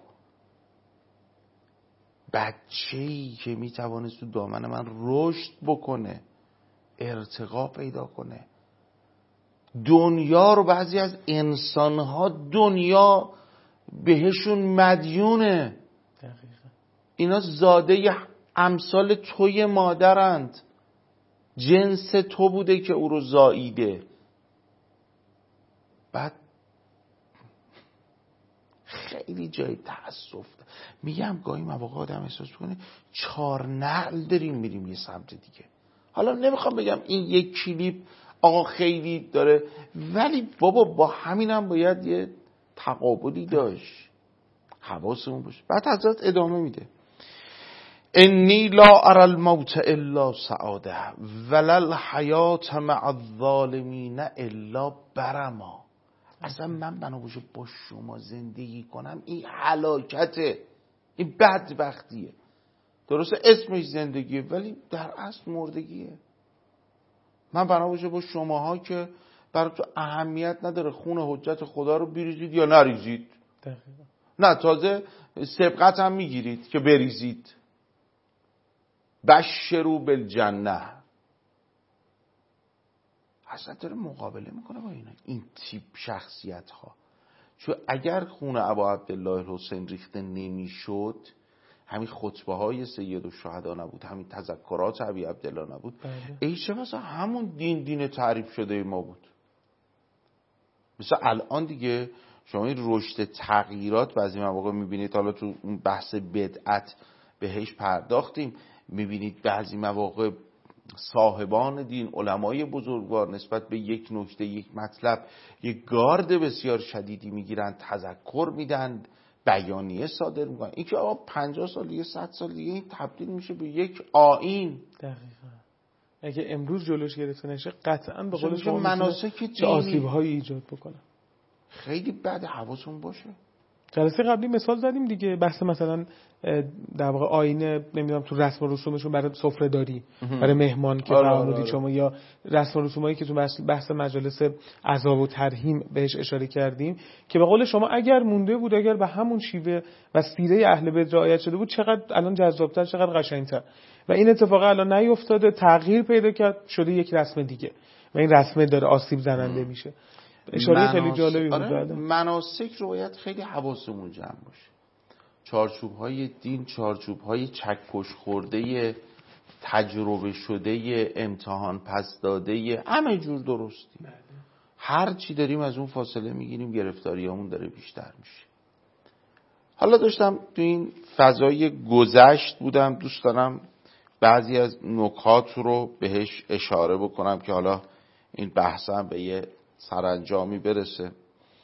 بچه‌ای که میتوانست تو دامن من رشد بکنه، ارتقا پیدا کنه. دنیا رو بعضی از انسانها دنیا بهشون مدیونه. دقیقا. اینا زاده امثال توی مادرند، جنس تو بوده که او رو زاییده. بعد خیلی جای تأسف میگم گاهی مواقع آدم احساس کنه چهار نعل داریم میریم یه سمت دیگه. حالا نمیخوام بگم این یک کلیپ آقا خیلی داره، ولی بابا با همینم باید یه تقابلی داشت، حواسمون باشه. بعد حضرت ادامه میده انی لا اری الموت الا سعاده ولا الحیات مع الظالمین الا برما. اصلا من بنا باشه با شما زندگی کنم این هلاکته، این بدبختیه. درسته اسمش زندگیه ولی در اصل مردگیه. من بنا باشه با شماها که برای تو اهمیت نداره خون حجت خدا رو بریزید یا نریزید. دقیقا. نه تازه سبقت هم میگیرید که بریزید. بشروا بالجنه. اصلا داره مقابله میکنه با اینا، این تیپ شخصیت ها. چون اگر خون ابا عبدالله الحسین ریخته نمیشد، همین خطبه های سید الشهدا نبود، همین تذکرات ابی عبدالله نبود، ای چه مثلا همون دین دین تعریف شده ما بود. مثلا الان دیگه شما این رشد تغییرات بعضی مواقع میبینید، حالا تو اون بحث بدعت بهش پرداختیم، میبینید بعضی مواقع صاحبان دین، علمای بزرگوار نسبت به یک نکته، یک مطلب، یک گارد بسیار شدیدی میگیرن، تذکر میدن، بیانیه صادر میکنن. این که آقا پنجاه سال دیگه، صد سال دیگه این تبدیل میشه به یک آیین. دقیقاً. اگه امروز جلوش گرفته نشه قطعاً به قول شما مناسک چه آسیب‌هایی ایجاد بکنه. خیلی بد، حواسون باشه. جلسه قبلی مثال زدیم دیگه، بحث مثلا در واقع آینه، نمیدونم تو رسم و رسومشون برای سفره داری برای مهمان که آره فرمودید آره. شما، یا رسم و رسومایی که تو بحث مجالس عزا و ترحیم بهش اشاره کردیم که به قول شما اگر مونده بود، اگر به همون شیوه و سیره اهل بیت رعایت شده بود، چقدر الان جذاب‌تر، چقدر قشنگ‌تر. و این اتفاق الان نیفتاده، تغییر پیدا کرد، شده یک رسم دیگه و این رسم داره آسیب زننده میشه. اشاره خیلی جالبی بود. آره مناسک رو باید خیلی حواسمون جمع باشه. چارچوب های دین، چارچوب های چکش خورده، تجربه شده، امتحان پس داده، همه جور درستی. هر چی داریم از اون فاصله میگیریم، گرفتاریامون داره بیشتر میشه. حالا داشتم تو این فضای گذشت بودم، دوست دارم بعضی از نکات رو بهش اشاره بکنم که حالا این بحثم به یه سرانجامی برسه.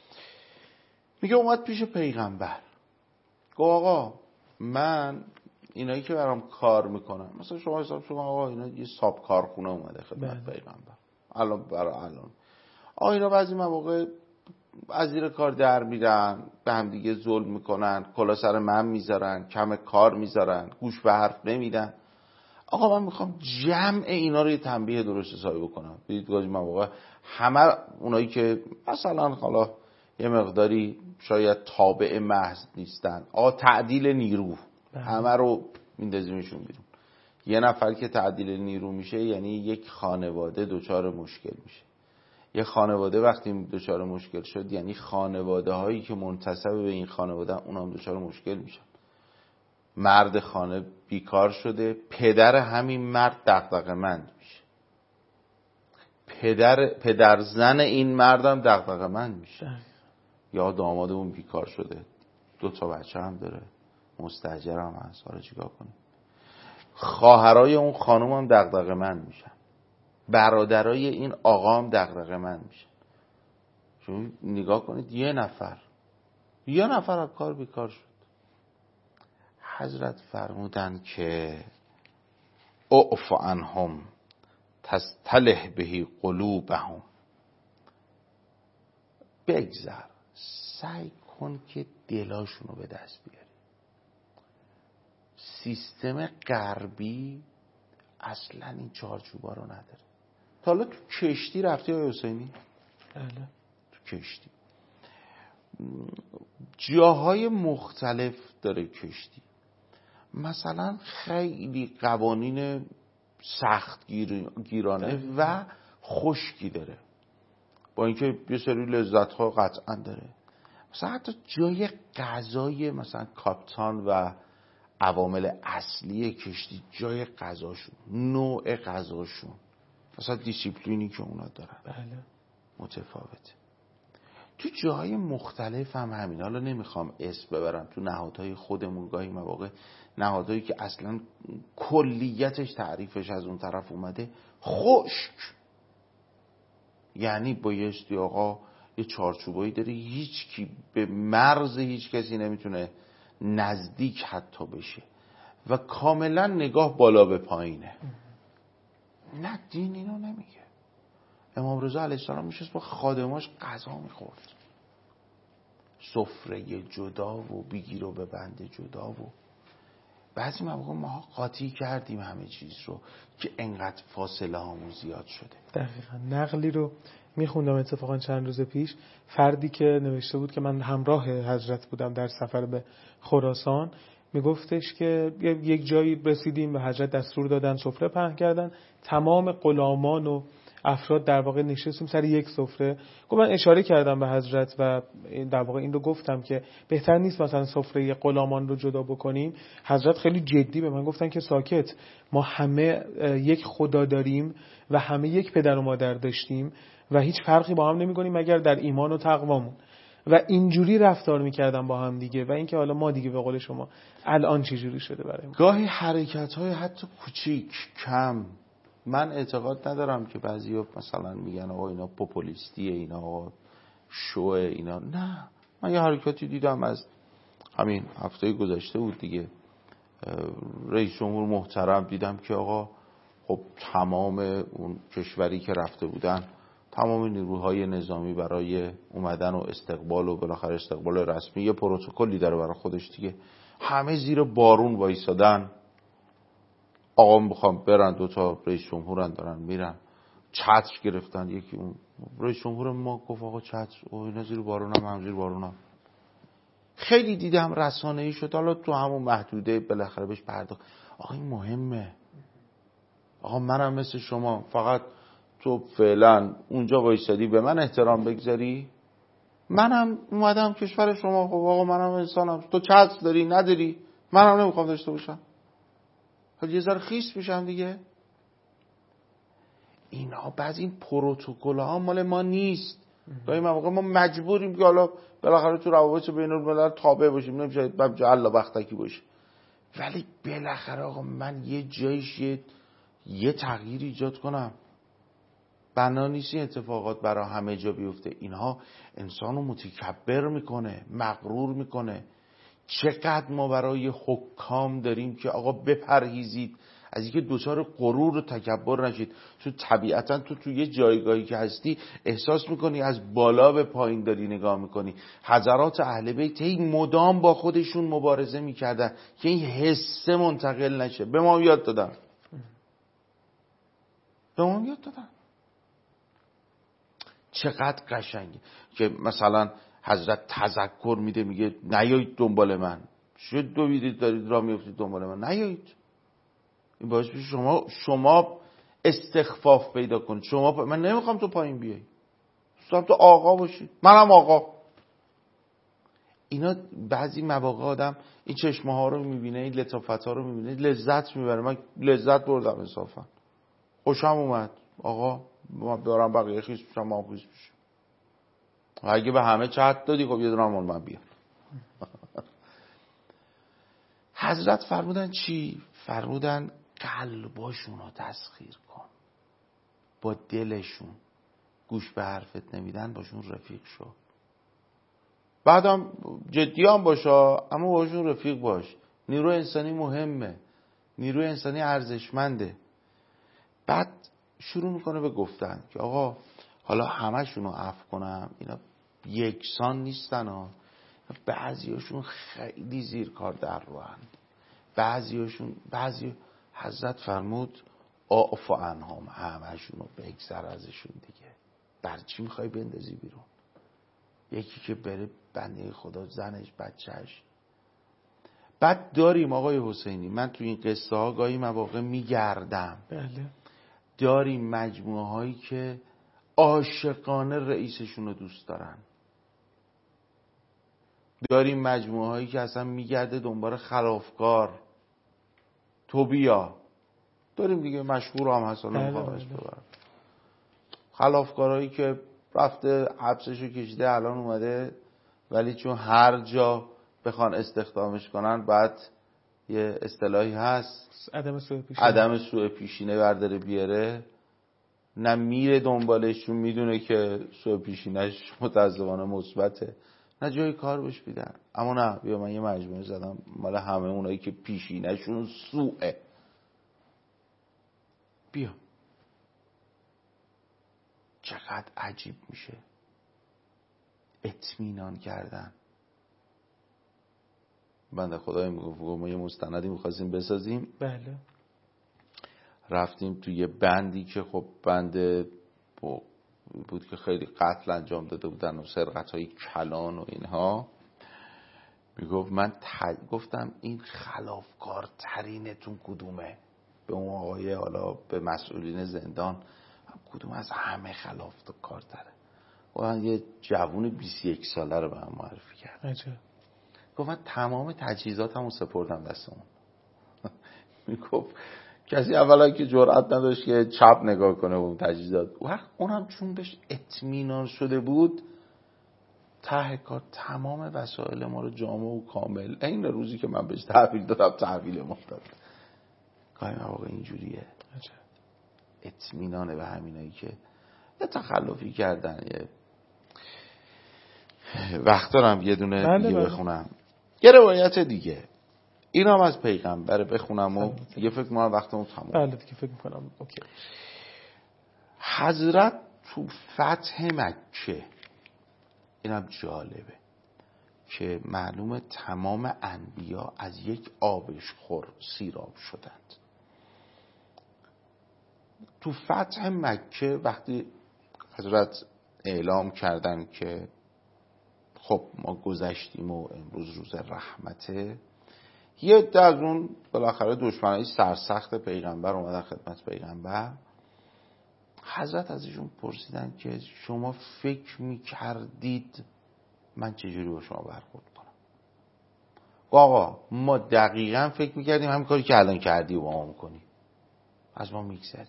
میگه اومد پیش پیغمبر، گفت آقا من اینایی که برام کار میکنن، مثلا شما حساب شما آقا اینا یه ساب کارخونه اومده خدمت پیغمبر، الان برای الان آقا اینا بعضی مواقع از زیر کار در میرن، به هم دیگه ظلم میکنن، کلا سر من میذارن، کم کار میذارن، گوش به حرف نمیدن. آقا من میخوام جمع اینا رو یه تنبیه درست حسابی بکنم. بدید گاهی مواقع همه اونایی که مثلا حالا یه مقداری شاید تابع محض نیستن، آقا تعدیل نیرو همه رو میندازیمشون بیرون. یه نفر که تعدیل نیرو میشه یعنی یک خانواده دچار مشکل میشه. یه خانواده وقتی دچار مشکل شد یعنی خانواده هایی که منتسب به این خانواده اونا هم دچار مشکل میشن. مرد خانه بیکار شده، پدر همین مرد دغدغه‌مند میشه، پدر پدر زن این مردم دغدغه‌مند میشه. یا داماد اون بیکار شده، دو تا بچه هم داره، مستاجر هم هست، حالا چیکار کنه؟ خواهرای اون خانم هم دغدغه‌مند میشن، برادرای این آقا هم دغدغه‌مند میشن. شما نگاه کنید یه نفر یه نفر از کار بیکار شد. حضرت فرمودن که اعف عنهم تستلح بهی قلوبهم، بگذر، سعی کن که دلاشونو به دست بیاری. سیستم غربی اصلا این چارچوبا رو نداره. تا حالا تو کشتی رفتی آقای حسینی؟ بله. تو کشتی جاهای مختلف داره کشتی. مثلا خیلی قوانین سخت گیرانه و خشکی داره، با اینکه یه سری لذت ها قطعا داره. مثلا حتی جای غذای مثلا کاپتان و عوامل اصلی کشتی، جای غذاشون، نوع غذاشون، مثلا دیسیپلینی که اونا دارن بله متفاوته. تو جاهای مختلف هم همین. حالا نمیخوام اسم ببرم، تو نهادهای خودمون گاهی مواقع نهادهایی که اصلا کلیتش تعریفش از اون طرف اومده خشک، یعنی بایستی آقا یه چارچوبایی داره، هیچ کی به مرز هیچ کسی نمیتونه نزدیک حتی بشه و کاملا نگاه بالا به پایینه. نه دین اینو نمیگه. امام رضا علیه السلام میشست با خادماش غذا میخورد، سفره جدا و بگیر و ببنده جدا. و بعضی موقع ما قاطی کردیم همه چیز رو که انقدر فاصله هامون زیاد شده. دقیقا. نقلی رو میخوندم اتفاقا چند روز پیش، فردی که نوشته بود که من همراه حضرت بودم در سفر به خراسان، میگفتش که یک جایی رسیدیم و حضرت دستور دادن سفره پهن کردن، تمام غلامان و افراد در واقع نشستیم سر یک سفره. گفت من اشاره کردم به حضرت و در واقع این رو گفتم که بهتر نیست مثلا سفره غلامان رو جدا بکنیم. حضرت خیلی جدی به من گفتن که ساکت، ما همه یک خدا داریم و همه یک پدر و مادر داشتیم و هیچ فرقی با هم نمی‌کنیم مگر در ایمان و تقوامون. و اینجوری رفتار می‌کردن با هم دیگه. و اینکه حالا ما دیگه به قول شما الان چه جوری شده برای ما. گاهی حرکت‌های حتی کوچیک کم، من اعتقاد ندارم که بعضیا مثلا میگن آقا اینا پوپولیستیه، اینا آقا شوه، اینا نه. من یه حرکتی دیدم از همین هفته گذشته بود دیگه، رئیس جمهور محترم دیدم که آقا خب تمام اون کشوری که رفته بودن، تمام نیروهای نظامی برای اومدن و استقبال و بالاخره استقبال رسمی یه پروتکلی داره برای خودش دیگه، همه زیر بارون وایسادن. آقا میخوام برن، دو تا رئیس جمهورن دارن میرن، چتر گرفتن. یکی اون رئیس جمهور ما گفت آقا چتر، او اینا زیر بارونم، هم زیر بارونم. خیلی دیدم رسانه‌ای شد، حالا تو همون محدوده بالاخره بهش پرداخت. آقا این مهمه. آقا منم مثل شما، فقط تو فعلا اونجا وایسادی به من احترام بگذاری، منم اومدم کشور شما، خب آقا منم انسانم، تو چتر داری نداری، منم نمیخوام داشته باشم، خب یه ذره خیس میشم دیگه. اینا بعض این پروتکل ها مال ما نیست. گاهی مواقع ما مجبوریم که حالا بالاخره تو روابط بین الملل تابع باشیم، نمیشه باب جعل بختکی باشه، ولی بالاخره آقا من یه جایش یه, یه تغییر ایجاد کنم. بنا نیست این اتفاقات برای همه جا بیفته. اینها انسانو متکبر میکنه، مغرور میکنه. چقدر ما برای حکام داریم که آقا بپرهیزید از اینکه دوچار غرور و تکبر نشید. چون طبیعتا تو توی یه جایگاهی که هستی احساس میکنی از بالا به پایین داری نگاه میکنی. حضرات اهل بیت این مدام با خودشون مبارزه میکردن که این حسه منتقل نشه. به ما یاد دادن به ما یاد دادن چقدر قشنگه که مثلا حضرت تذکر میده، میگه نیایید دنبال من، شد دو بیدید دارید را میفتید دنبال من، نیایید. این باعث میشه شما شما استخفاف پیدا کنید. شما پا... من نمیخوام تو پایین بیایی، دوستم تو آقا باشی، منم آقا. اینا بعضی مواقع آدم این چشمه ها رو میبینه، این لطافت ها رو میبینه، لذت میبره. من لذت بردم انصافا، خوشم اومد. آقا ما دارم بقیه خیس میشم، ما خیس میشم. اگه به همه چت دادی خب یه دونه مال من بیار. حضرت فرمودن چی؟ فرمودن قلباشون رو تسخیر کن، با دلشون. گوش به حرفت نمیدن باشون رفیق شو. بعدم جدی هم باشا، اما باشون رفیق باش. نیروی انسانی مهمه، نیروی انسانی ارزشمنده. بعد شروع میکنه به گفتن که آقا حالا همشون رو عفو کنم، اینا یکسان نیستن ها. بعضیاشون خیلی زیر کار در رو هن. بعضیاشون بعضی حضرت فرمود اعف عنهم، همشون رو بگذر ازشون دیگه. بر چی میخوای بندازی بیرون؟ یکی که بره بنده خدا، زنش، بچهش. بعد داریم آقای حسینی، من تو این قصه ها گاهی مواقع میگردم، بله. داریم مجموعه هایی که عاشقانه رئیسشون رو دوست دارن، داریم مجموعه هایی که اصلا میگرده دنبال خلافکار، تو بیا. داریم دیگه، مشهور هم هست، الان میخوام اسم ببرم. خلافکارهایی که رفته حبسشو کشیده، الان اومده، ولی چون هر جا بخوان استخدامش کنن بعد یه اصطلاحی هست عدم سوء پیشینه، عدم سوء پیشینه برداره بیاره. نه میره دنبالش چون میدونه که سوء پیشینهش متأسفانه مثبته، نه جای کار بهش میدن. اما نه، بیا من یه مجموعه زدم مال همه اونایی که پیشینهشون سوءه، بیا. چقدر عجیب میشه اطمینان کردن. بنده خدای میگفت ما یه مستندی میخواستیم بسازیم، بله، رفتیم توی یه بندی که خب بند بود که خیلی قتل انجام داده بودن و سرقت های کلان و اینها. میگفت من ت... گفتم این خلافکارترینتون کدومه؟ به اون آقای، حالا به مسئولین زندان، کدوم از همه خلافکارتره؟ و یه جوون بیست و یک ساله رو به من معرفی کرد. عجب. گفت من تمام تجهیزاتمو سپردم دست اون. میگفت کسی اولا که جرئت نداشت که چپ نگاه کنه اون تجهیزات، وقت اونم چون بهش اطمینان شده بود، ته کار تمام وسایل ما رو جامع و کامل، این روزی که من بهش تحویل دادم تحویل ما داد. گاهی مواقع اینجوریه. عجب. اطمینان به همینایی که یه تخلفی کردن. یه وقت دارم یه دونه بله دیگه بله. بخونم، یه روایت دیگه، این هم از پیغمبر، بخونم و یه فکر ما وقتمون تمام. بله دیگه فکر میکنم اوکی. حضرت تو فتح مکه، اینم جالبه که معلومه تمام انبیا از یک آبشخور سیراب شدند. تو فتح مکه وقتی حضرت اعلام کردن که خب ما گذشتیم و امروز روز رحمته، یه عده از اون بالاخره دشمنای سرسخت پیغمبر اومدن خدمت پیغمبر. حضرت ازشون پرسیدن که شما فکر میکردید من چجوری با شما برخورد کنم؟ آقا ما دقیقا فکر میکردیم همین کاری که الان کردی و با ما میکنی، از ما میگذری.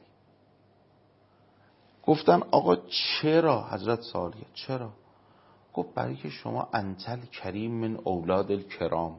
گفتن آقا چرا؟ حضرت سوال کرد چرا؟ گفت برای که شما انتل کریم من اولاد الکرام،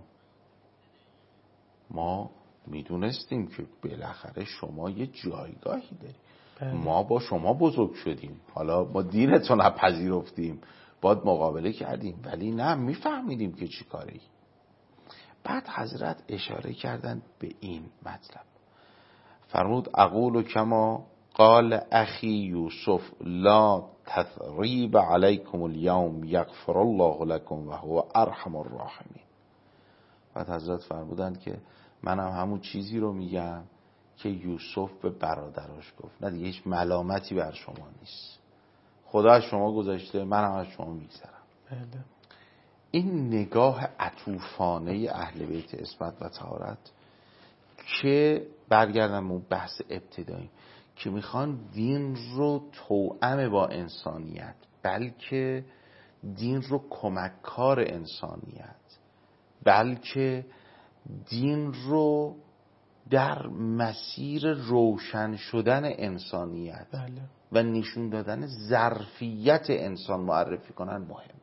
ما میدونستیم که بالاخره شما یه جایگاهی داری. بله. ما با شما بزرگ شدیم، حالا ما دینتو نپذیرفتیم، باید مقابله کردیم، ولی نه میفهمیدیم که چی کاری. بعد حضرت اشاره کردن به این مطلب، فرمود اقول کما قال اخی یوسف لا تثریب علیکم اليوم یغفر الله لكم و هو ارحم الراحمین. بعد حضرت فرمودند که منم همون چیزی رو میگم که یوسف به برادراش گفت، نه دیگه هیچ ملامتی بر شما نیست، خدا از شما گذاشته، منم از شما میگذرم. بله. این نگاه عطوفانه اهل بیت عصمت و طهارت که برگردم اون بحث ابتدایی که میخوان دین رو توأم با انسانیت، بلکه دین رو کمککار انسانیت، بلکه دین رو در مسیر روشن شدن انسانیت بله. و نشون دادن ظرفیت انسان معرفی کنن مهمه.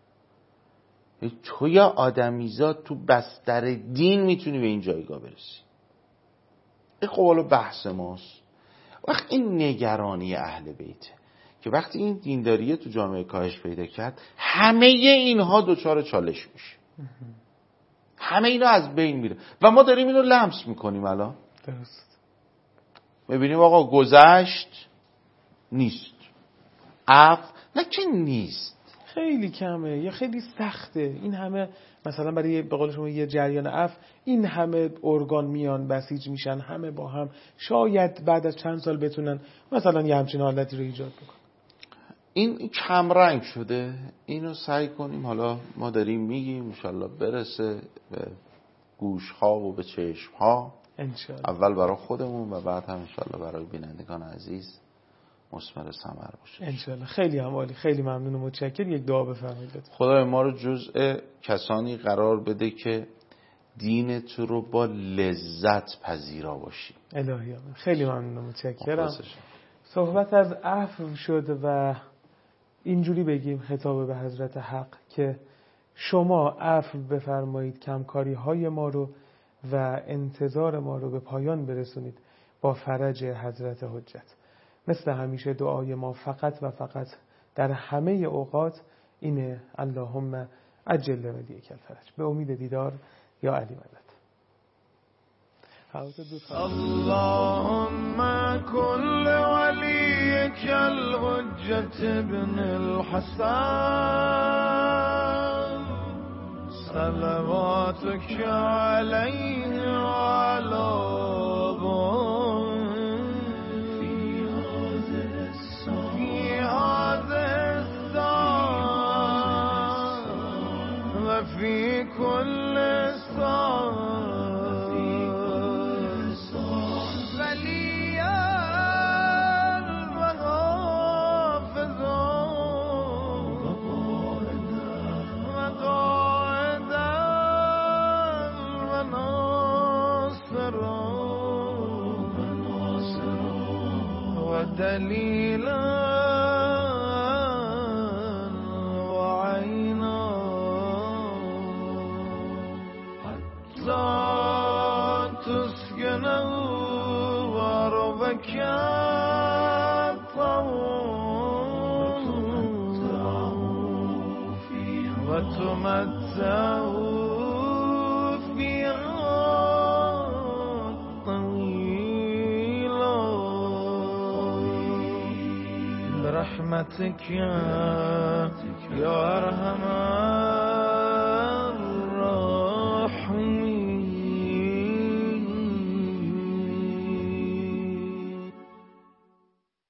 تو یا آدمیزاد تو بستر دین میتونی به این جایگاه برسی. این خب حالا بحث ماست. وقت این نگرانی اهل بیته که وقتی این دینداریه تو جامعه کاهش پیدا کرد، همه اینها دوچار چالش میشه، همه اینا از بین میره و ما داریم اینو لمس میکنیم. الان درست میبینیم آقا گذشت نیست، عفو نه که نیست، خیلی کمه یا خیلی سخته. این همه مثلا برای به قول شما یه جریان عفو این همه ارگان میان بسیج میشن، همه با هم شاید بعد از چند سال بتونن مثلا یه همچین حالتی رو ایجاد بکنن. این کم رنگ شده. اینو سعی کنیم، حالا ما داریم میگیم انشالله برسه به گوش ها و به چشم ها، انشالله. اول برای خودمون و بعد هم انشالله برای بینندگان عزیز مثمر ثمر باشه انشالله. خیلی هم عالی، خیلی ممنون و متشکرم. یک دعا بفرمایید. خدای ما رو جزء کسانی قرار بده که دین تو رو با لذت پذیرا باشی. الهی آمین. خیلی ممنون و متشکرم. صحبت از عفو شد و اینجوری بگیم خطاب به حضرت حق که شما عفو بفرمایید کمکاری های ما رو و انتظار ما رو به پایان برسونید با فرج حضرت حجت. مثل همیشه دعای ما فقط و فقط در همه اوقات اینه اللهم عجل ولیک الفرج. به امید دیدار یا علی مدد. اللهم كل وليك الحجة ابن الحسن صلواتك عليه وعلى في هذا الساعة وفي كل ساعة دليلا وعينا حتى تسكنه وربك وتمتعه برحمتك يا أرحم